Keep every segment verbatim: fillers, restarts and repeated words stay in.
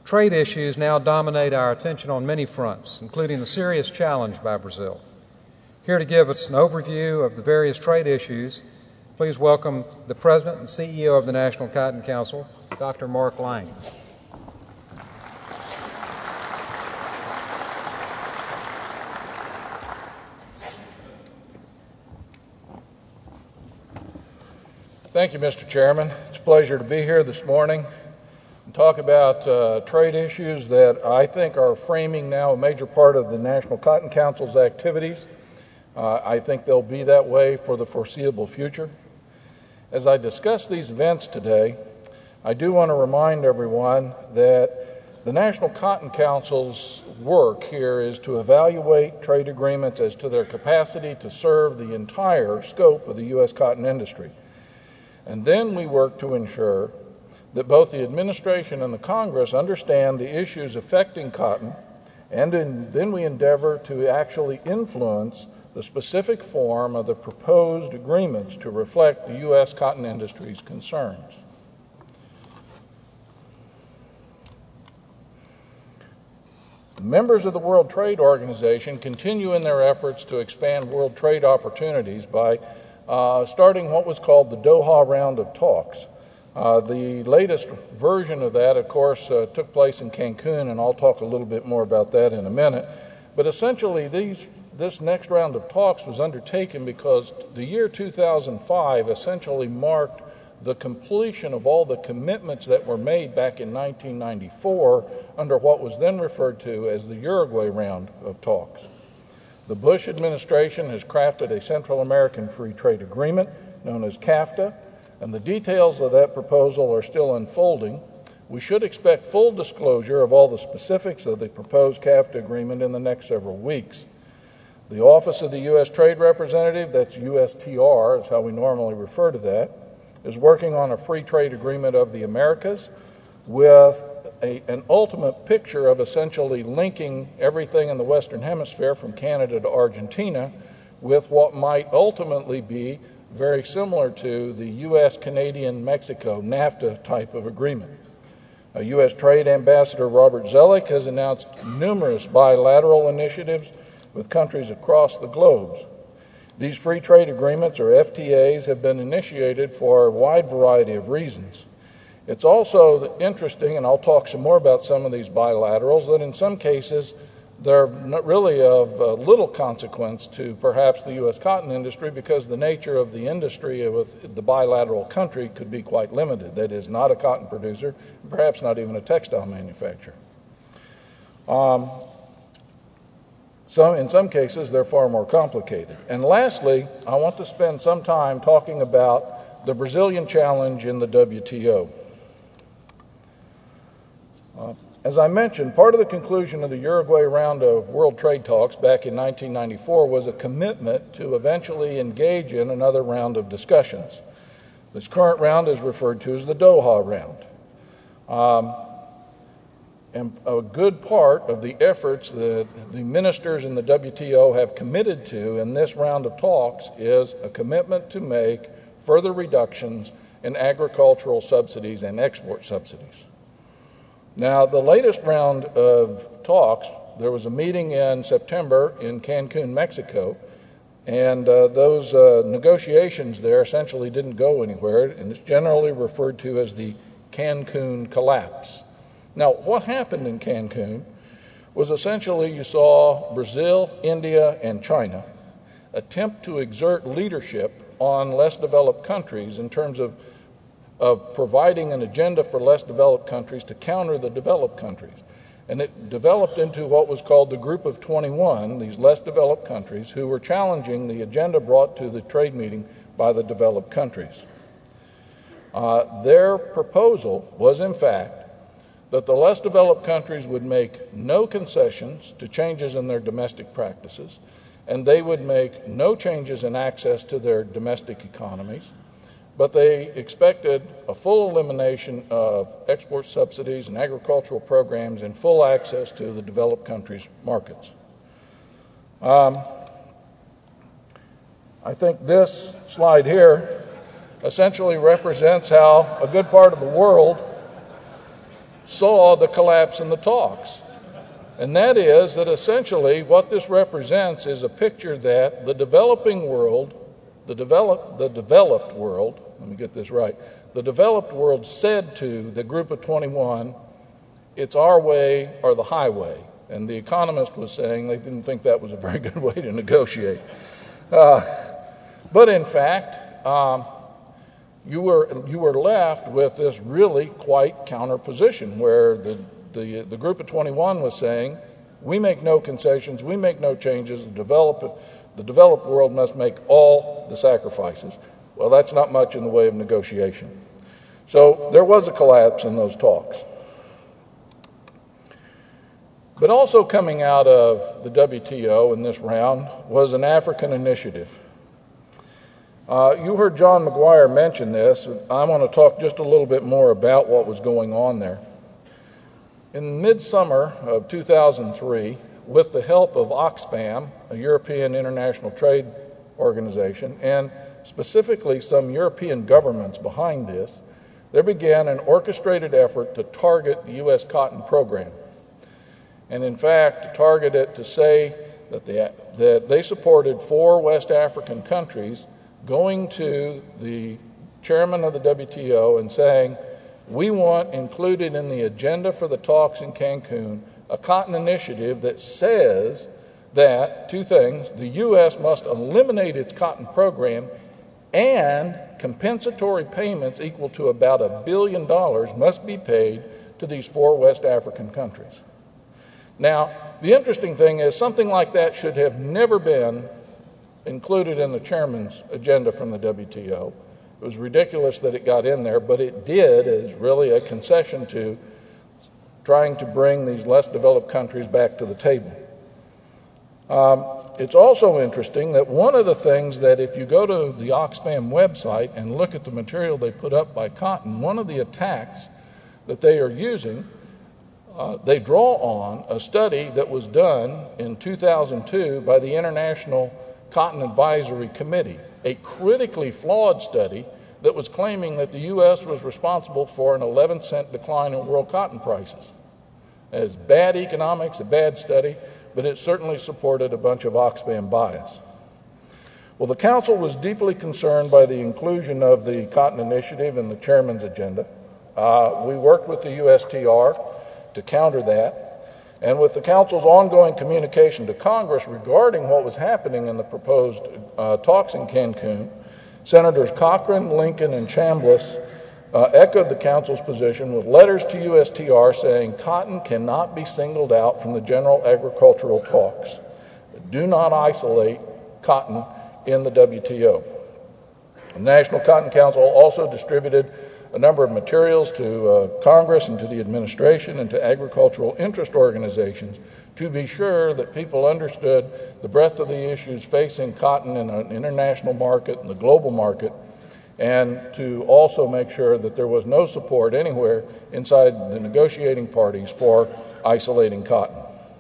Trade issues now dominate our attention on many fronts, including the serious challenge by Brazil. Here to give us an overview of the various trade issues, please welcome the President and C E O of the National Cotton Council, Doctor Mark Lang. Thank you, Mister Chairman. It's a pleasure to be here this morning and talk about uh, trade issues that I think are framing now a major part of the National Cotton Council's activities. Uh, I think they'll be that way for the foreseeable future. As I discuss these events today, I do want to remind everyone that the National Cotton Council's work here is to evaluate trade agreements as to their capacity to serve the entire scope of the U S cotton industry. And then we work to ensure that both the administration and the Congress understand the issues affecting cotton, and in, then we endeavor to actually influence the specific form of the proposed agreements to reflect the U S cotton industry's concerns. Members of the World Trade Organization continue in their efforts to expand world trade opportunities by Uh, starting what was called the Doha Round of Talks. Uh, the latest version of that, of course, uh, took place in Cancun, and I'll talk a little bit more about that in a minute. But essentially, these, this next round of talks was undertaken because the year two thousand five essentially marked the completion of all the commitments that were made back in nineteen ninety-four under what was then referred to as the Uruguay Round of Talks. The Bush administration has crafted a Central American Free Trade Agreement known as CAFTA, and the details of that proposal are still unfolding. We should expect full disclosure of all the specifics of the proposed CAFTA agreement in the next several weeks. The Office of the U S Trade Representative, that's U S T R, is how we normally refer to that, is working on a free trade agreement of the Americas with A, an ultimate picture of essentially linking everything in the Western Hemisphere from Canada to Argentina with what might ultimately be very similar to the U S Canadian Mexico NAFTA type of agreement. A U S Trade Ambassador Robert Zoellick has announced numerous bilateral initiatives with countries across the globe. These free trade agreements, or F T As, have been initiated for a wide variety of reasons. It's also interesting, and I'll talk some more about some of these bilaterals, that in some cases they're not really of uh, little consequence to perhaps the U S cotton industry because the nature of the industry with the bilateral country could be quite limited. That is, not a cotton producer, perhaps not even a textile manufacturer. Um, so in some cases they're far more complicated. And lastly, I want to spend some time talking about the Brazilian challenge in the W T O. Uh, as I mentioned, part of the conclusion of the Uruguay round of World Trade Talks back in nineteen ninety-four was a commitment to eventually engage in another round of discussions. This current round is referred to as the Doha round. Um, and a good part of the efforts that the ministers in the W T O have committed to in this round of talks is a commitment to make further reductions in agricultural subsidies and export subsidies. Now, the latest round of talks, there was a meeting in September in Cancun, Mexico, and uh, those uh, negotiations there essentially didn't go anywhere, and it's generally referred to as the Cancun collapse. Now, what happened in Cancun was essentially you saw Brazil, India, and China attempt to exert leadership on less developed countries in terms of of providing an agenda for less developed countries to counter the developed countries. And it developed into what was called the Group of twenty-one, these less developed countries, who were challenging the agenda brought to the trade meeting by the developed countries. Uh, their proposal was, in fact, that the less developed countries would make no concessions to changes in their domestic practices, and they would make no changes in access to their domestic economies, but they expected a full elimination of export subsidies and agricultural programs and full access to the developed countries' markets. Um, I think this slide here essentially represents how a good part of the world saw the collapse in the talks. And that is that essentially what this represents is a picture that the developing world, the, develop, the developed world, let me get this right, the developed world said to the Group of twenty-one, it's our way or the highway. And the Economist was saying they didn't think that was a very good way to negotiate. Uh, but in fact, um, you were, you were left with this really quite counter position where the The, the Group of twenty-one was saying, we make no concessions, we make no changes, the, develop, the developed world must make all the sacrifices. Well, that's not much in the way of negotiation. So there was a collapse in those talks. But also coming out of the W T O in this round was an African initiative. Uh, you heard John McGuire mention this. I want to talk just a little bit more about what was going on there. In midsummer of two thousand three, with the help of Oxfam, a European international trade organization, and specifically some European governments behind this, there began an orchestrated effort to target the U S cotton program. And in fact, to target it to say that they, that they supported four West African countries going to the chairman of the W T O and saying, we want included in the agenda for the talks in Cancun a cotton initiative that says that, two things, the U S must eliminate its cotton program and compensatory payments equal to about a billion dollars must be paid to these four West African countries. Now, the interesting thing is something like that should have never been included in the chairman's agenda from the W T O. It was ridiculous that it got in there, but it did as really a concession to trying to bring these less developed countries back to the table. Um, it's also interesting that one of the things that if you go to the Oxfam website and look at the material they put up by Cotton, one of the attacks that they are using, uh, they draw on a study that was done in two thousand two by the International Cotton Advisory Committee, a critically flawed study that was claiming that the U S was responsible for an eleven cent decline in world cotton prices. It's bad economics, a bad study, but it certainly supported a bunch of Oxfam bias. Well, the Council was deeply concerned by the inclusion of the Cotton Initiative in the Chairman's agenda. Uh, we worked with the U S T R to counter that. And with the Council's ongoing communication to Congress regarding what was happening in the proposed uh, talks in Cancun, Senators Cochran, Lincoln, and Chambliss uh, echoed the Council's position with letters to U S T R saying cotton cannot be singled out from the general agricultural talks. Do not isolate cotton in the W T O. The National Cotton Council also distributed a number of materials to uh, Congress and to the administration and to agricultural interest organizations to be sure that people understood the breadth of the issues facing cotton in an international market and the global market, and to also make sure that there was no support anywhere inside the negotiating parties for isolating cotton.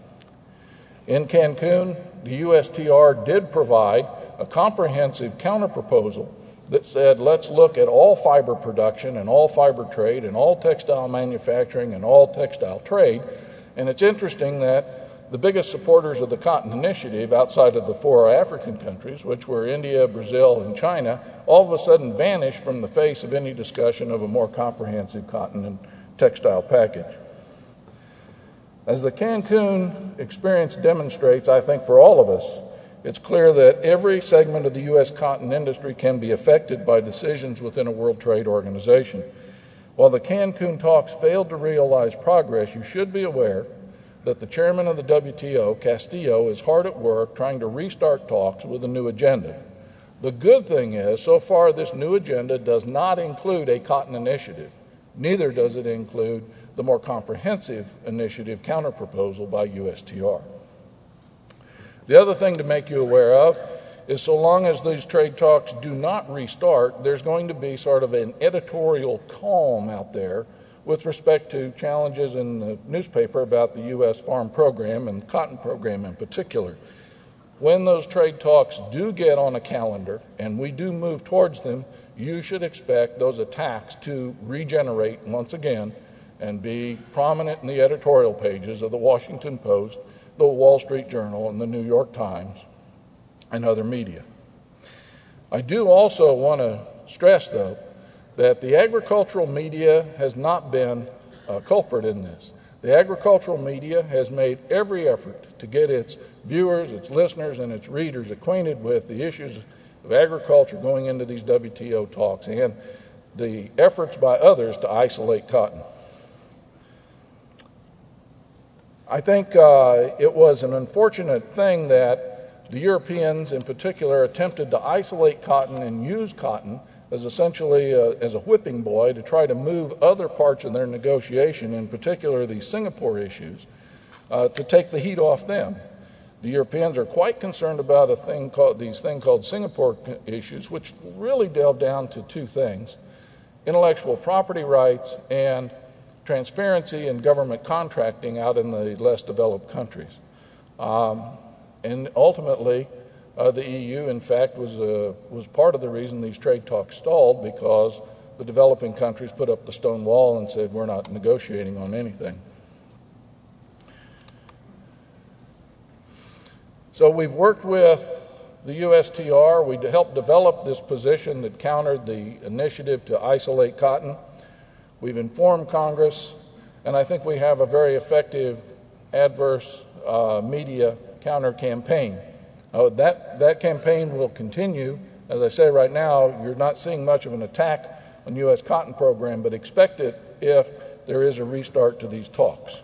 In Cancun, the U S T R did provide a comprehensive counterproposal that said, let's look at all fiber production and all fiber trade and all textile manufacturing and all textile trade. And it's interesting that the biggest supporters of the Cotton Initiative outside of the four African countries, which were India, Brazil, and China, all of a sudden vanished from the face of any discussion of a more comprehensive cotton and textile package. As the Cancun experience demonstrates, I think for all of us, it's clear that every segment of the U S cotton industry can be affected by decisions within a World Trade Organization. While the Cancun talks failed to realize progress, you should be aware that the chairman of the W T O, Castillo, is hard at work trying to restart talks with a new agenda. The good thing is, so far this new agenda does not include a cotton initiative. Neither does it include the more comprehensive initiative counterproposal by U S T R. The other thing to make you aware of is so long as these trade talks do not restart, there's going to be sort of an editorial calm out there with respect to challenges in the newspaper about the U S farm program and the cotton program in particular. When those trade talks do get on a calendar and we do move towards them, you should expect those attacks to regenerate once again and be prominent in the editorial pages of the Washington Post, the Wall Street Journal, and the New York Times, and other media. I do also want to stress, though, that the agricultural media has not been a culprit in this. The agricultural media has made every effort to get its viewers, its listeners, and its readers acquainted with the issues of agriculture going into these W T O talks and the efforts by others to isolate cotton. I think uh, it was an unfortunate thing that the Europeans in particular attempted to isolate cotton and use cotton as essentially a, as a whipping boy to try to move other parts of their negotiation, in particular these Singapore issues, uh, to take the heat off them. The Europeans are quite concerned about a thing called, these thing called Singapore issues, which really delve down to two things: intellectual property rights and transparency in government contracting out in the less developed countries. Um, and ultimately, uh, the E U, in fact, was, uh, was part of the reason these trade talks stalled, because the developing countries put up the stone wall and said, we're not negotiating on anything. So we've worked with the U S T R. We helped develop this position that countered the initiative to isolate cotton. We've informed Congress, and I think we have a very effective adverse uh, media counter campaign. Uh, that, that campaign will continue. As I say right now, you're not seeing much of an attack on U S cotton program, but expect it if there is a restart to these talks.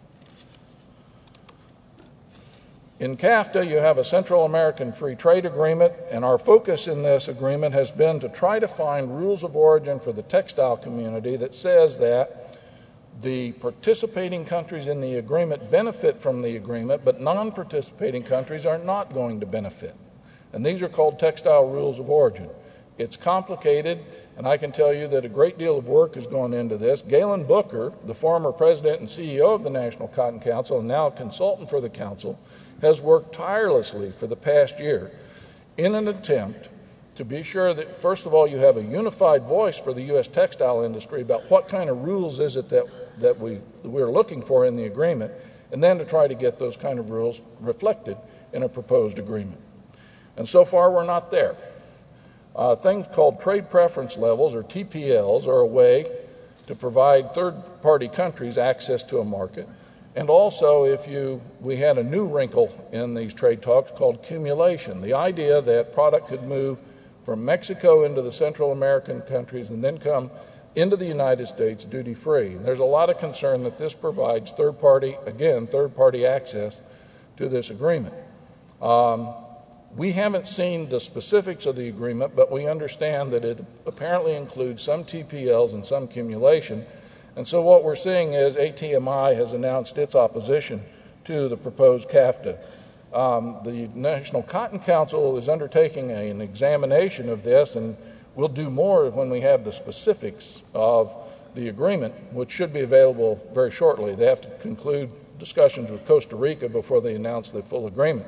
In CAFTA, you have a Central American Free Trade Agreement, and our focus in this agreement has been to try to find rules of origin for the textile community that says that the participating countries in the agreement benefit from the agreement, but non-participating countries are not going to benefit. And these are called textile rules of origin. It's complicated, and I can tell you that a great deal of work has gone into this. Galen Booker, the former president and C E O of the National Cotton Council and now a consultant for the council, has worked tirelessly for the past year in an attempt to be sure that, first of all, you have a unified voice for the U S textile industry about what kind of rules is it that, that we, we're looking for in the agreement, and then to try to get those kind of rules reflected in a proposed agreement. And so far, we're not there. Uh, things called trade preference levels, or T P Ls, are a way to provide third-party countries access to a market. And also, if you, we had a new wrinkle in these trade talks called cumulation, the idea that product could move from Mexico into the Central American countries and then come into the United States duty-free. And there's a lot of concern that this provides third-party, again, third-party access to this agreement. Um, we haven't seen the specifics of the agreement, but we understand that it apparently includes some T P Ls and some cumulation. And so what we're seeing is A T M I has announced its opposition to the proposed CAFTA. Um, the National Cotton Council is undertaking a, an examination of this, and we'll do more when we have the specifics of the agreement, which should be available very shortly. They have to conclude discussions with Costa Rica before they announce the full agreement.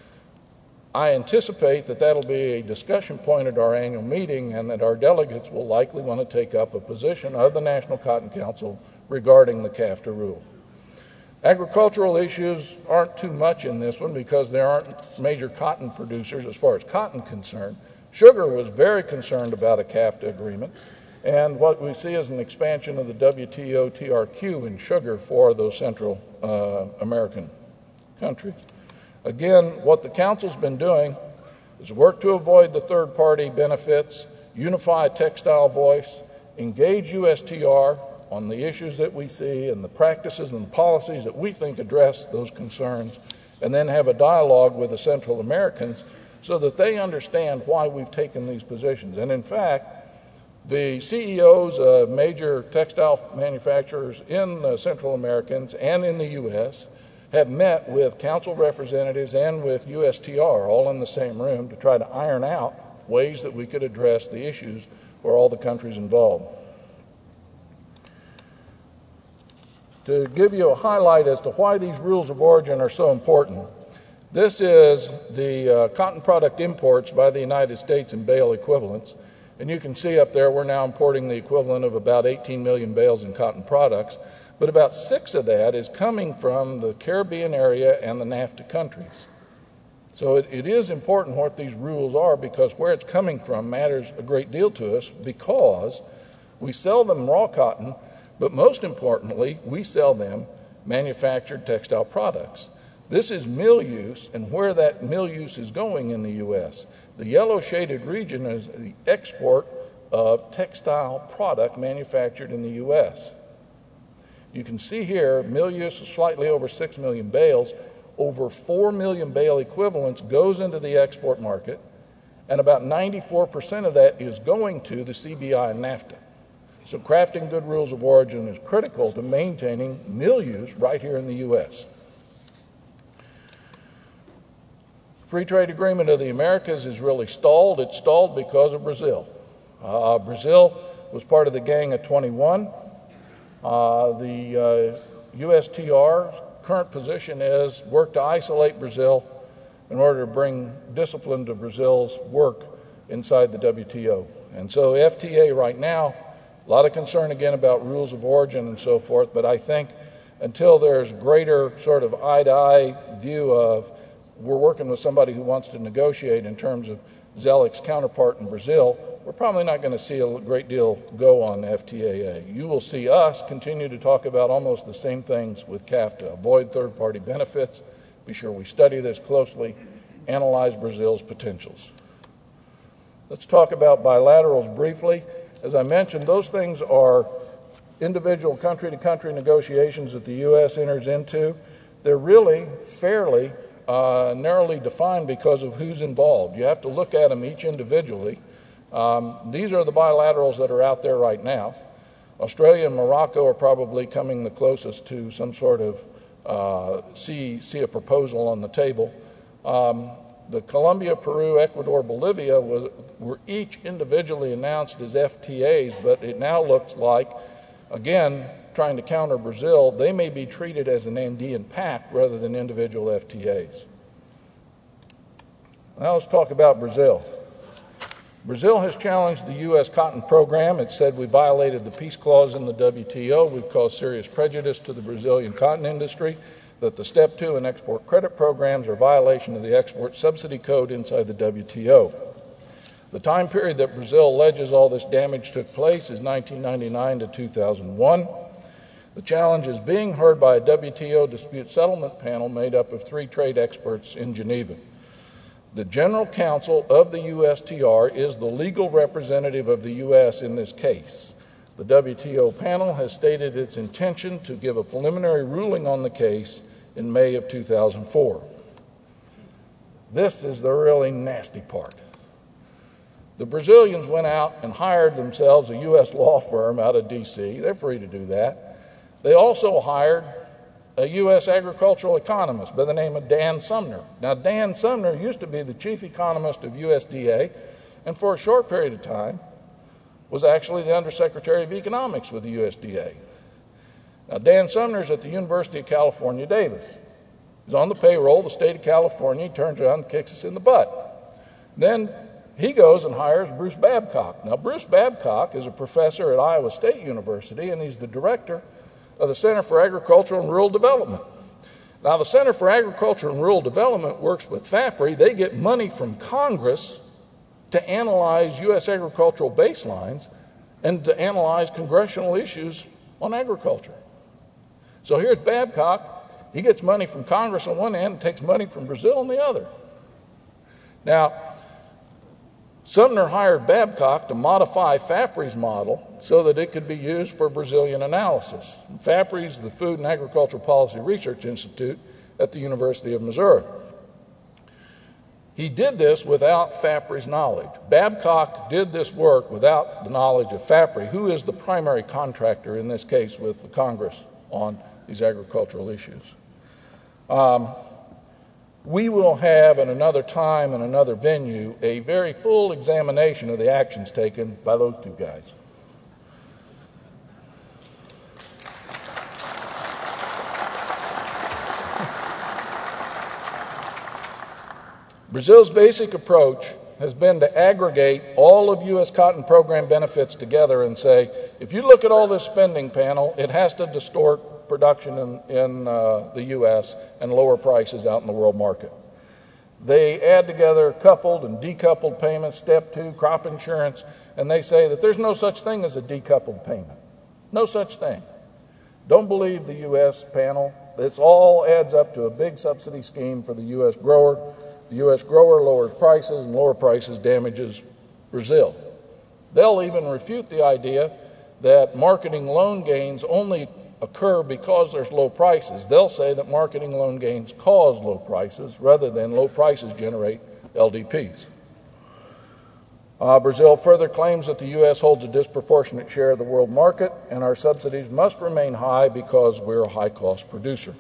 I anticipate that that'll be a discussion point at our annual meeting, and that our delegates will likely want to take up a position of the National Cotton Council regarding the CAFTA rule. Agricultural issues aren't too much in this one because there aren't major cotton producers as far as cotton concerned. Sugar was very concerned about a CAFTA agreement, and what we see is an expansion of the W T O T R Q in sugar for those Central uh, American countries. Again, what the Council's been doing is work to avoid the third-party benefits, unify a textile voice, engage U S T R on the issues that we see and the practices and the policies that we think address those concerns, and then have a dialogue with the Central Americans so that they understand why we've taken these positions. And in fact, the C E Os of major textile manufacturers in the Central Americans and in the U S have met with council representatives and with U S T R all in the same room to try to iron out ways that we could address the issues for all the countries involved. To give you a highlight as to why these rules of origin are so important, this is the uh, cotton product imports by the United States in bale equivalents. And you can see up there we're now importing the equivalent of about eighteen million bales in cotton products, but about six of that is coming from the Caribbean area and the NAFTA countries. So it, it is important what these rules are, because where it's coming from matters a great deal to us, because we sell them raw cotton, but most importantly, we sell them manufactured textile products. This is mill use, and where that mill use is going in the U S. The yellow shaded region is the export of textile product manufactured in the U S. You can see here, mill use is slightly over six million bales. Over four million bale equivalents goes into the export market, and about ninety-four percent of that is going to the C B I and NAFTA. So crafting good rules of origin is critical to maintaining mill use right here in the U S. Free trade agreement of the Americas is really stalled. It's stalled because of Brazil. Uh, Brazil was part of the Gang of twenty-one. Uh, the uh, U S T R's current position is work to isolate Brazil in order to bring discipline to Brazil's work inside the W T O. And so F T A right now, a lot of concern again about rules of origin and so forth, but I think until there's greater sort of eye-to-eye view of we're working with somebody who wants to negotiate in terms of Zelic's counterpart in Brazil, we're probably not going to see a great deal go on F T A A. You will see us continue to talk about almost the same things with CAFTA. Avoid third-party benefits. Be sure we study this closely. Analyze Brazil's potentials. Let's talk about bilaterals briefly. As I mentioned, those things are individual country-to-country negotiations that the U S enters into. They're really fairly uh, narrowly defined because of who's involved. You have to look at them each individually. Um, these are the bilaterals that are out there right now. Australia and Morocco are probably coming the closest to some sort of uh, see, see a proposal on the table. Um, the Colombia, Peru, Ecuador, Bolivia was, were each individually announced as F T As, but it now looks like, again, trying to counter Brazil, they may be treated as an Andean pact rather than individual F T As. Now let's talk about Brazil. Brazil has challenged the U S cotton program. It said we violated the peace clause in the W T O. We've caused serious prejudice to the Brazilian cotton industry, that the Step two and export credit programs are a violation of the export subsidy code inside the W T O. The time period that Brazil alleges all this damage took place is nineteen ninety-nine to two thousand one. The challenge is being heard by a W T O dispute settlement panel made up of three trade experts in Geneva. The General Counsel of the U S T R is the legal representative of the U S in this case. The W T O panel has stated its intention to give a preliminary ruling on the case in May of two thousand four. This is the really nasty part. The Brazilians went out and hired themselves a U S law firm out of D C. They're free to do that. They also hired a U S agricultural economist by the name of Dan Sumner. Now, Dan Sumner used to be the chief economist of U S D A, and for a short period of time was actually the Undersecretary of Economics with the U S D A. Now, Dan Sumner's at the University of California, Davis. He's on the payroll of the state of California. He turns around and kicks us in the butt. Then he goes and hires Bruce Babcock. Now, Bruce Babcock is a professor at Iowa State University, and he's the director of the Center for Agriculture and Rural Development. Now, the Center for Agriculture and Rural Development works with FAPRI. They get money from Congress to analyze U S agricultural baselines and to analyze congressional issues on agriculture. So here's Babcock. He gets money from Congress on one end and takes money from Brazil on the other. Now, Sumner hired Babcock to modify FAPRI's model so that it could be used for Brazilian analysis. FAPRI is the Food and Agricultural Policy Research Institute at the University of Missouri. He did this without FAPRI's knowledge. Babcock did this work without the knowledge of FAPRI, who is the primary contractor in this case with the Congress on these agricultural issues. Um, We will have, at another time and another venue, a very full examination of the actions taken by those two guys. Brazil's basic approach has been to aggregate all of U S cotton program benefits together and say, if you look at all this spending panel, it has to distort production in, in uh, the U S and lower prices out in the world market. They add together coupled and decoupled payments, step two, crop insurance, and they say that there's no such thing as a decoupled payment. No such thing. Don't believe the U S panel. This all adds up to a big subsidy scheme for the U S grower. The U S grower lowers prices, and lower prices damages Brazil. They'll even refute the idea that marketing loan gains only occur because there's low prices. They'll say that marketing loan gains cause low prices rather than low prices generate L D Ps. Uh, Brazil further claims that the U S holds a disproportionate share of the world market, and our subsidies must remain high because we're a high-cost producer.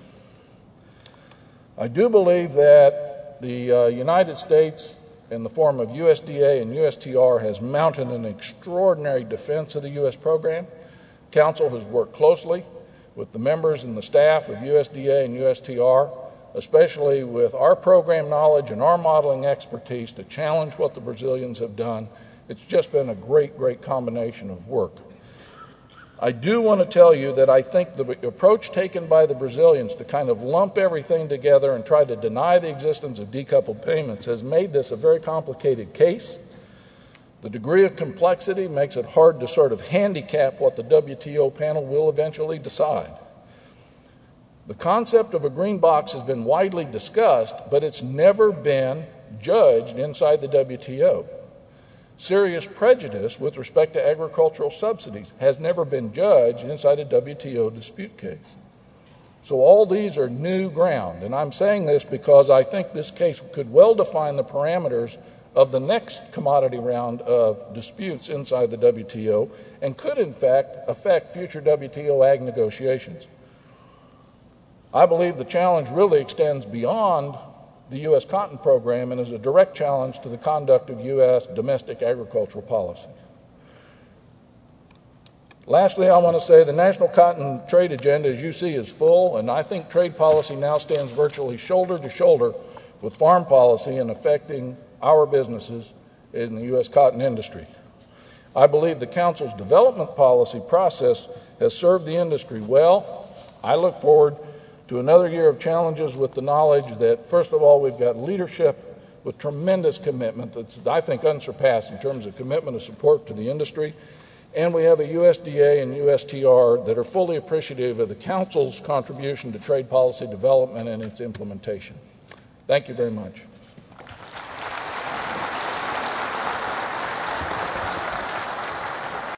I do believe that the uh, United States, in the form of U S D A and U S T R, has mounted an extraordinary defense of the U S program. Council has worked closely with the members and the staff of U S D A and U S T R, especially with our program knowledge and our modeling expertise to challenge what the Brazilians have done. It's just been a great, great combination of work. I do want to tell you that I think the approach taken by the Brazilians to kind of lump everything together and try to deny the existence of decoupled payments has made this a very complicated case. The degree of complexity makes it hard to sort of handicap what the W T O panel will eventually decide. The concept of a green box has been widely discussed, but it's never been judged inside the W T O. Serious prejudice with respect to agricultural subsidies has never been judged inside a W T O dispute case. So all these are new ground, and I'm saying this because I think this case could well define the parameters of the next commodity round of disputes inside the W T O and could in fact affect future W T O ag negotiations. I believe the challenge really extends beyond the U S cotton program and is a direct challenge to the conduct of U S domestic agricultural policy. Lastly, I want to say the national cotton trade agenda, as you see, is full, and I think trade policy now stands virtually shoulder to shoulder with farm policy in affecting our businesses in the U S cotton industry. I believe the Council's development policy process has served the industry well. I look forward to another year of challenges with the knowledge that, first of all, we've got leadership with tremendous commitment that's, I think, unsurpassed in terms of commitment of support to the industry, and we have a U S D A and U S T R that are fully appreciative of the Council's contribution to trade policy development and its implementation. Thank you very much.